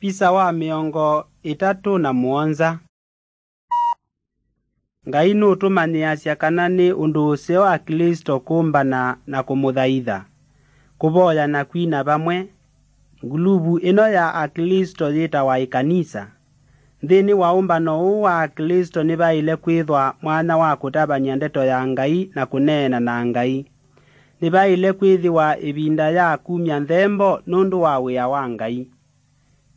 Pisa wa miongo 37. Ngai nutumaniasya kana ni undu usio wa Kristo kumbana na kumuthaitha kuboya na kwina bamwe. Ngulubu ino ya Akristo yitawa ikanisa. Nthini wa umbano huu wa Akristo ni baile kwithwa mwana wa kutabania ndeto ya Ngai na kuneena na Ngai. Ni baile kwithiwa ibinda ya kumya nthembo nundu wa wia wa Ngai.